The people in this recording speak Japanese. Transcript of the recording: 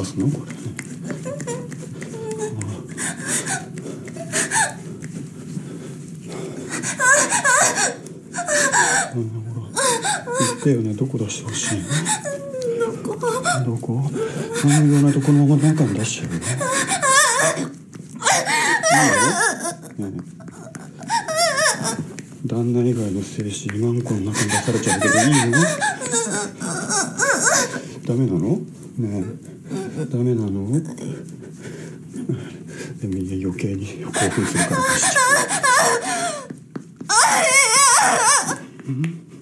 かすのこれ。ほら言ってよね、どこ出してほしいの？どこ？そんなようなとこのまま中に出しちゃうよ。いいよ、ね、旦那以外の精子今んこの中に出されちゃうけどいいの？ダメなの？ねえ、ダメなの？でも余計に興奮するから出しちゃう。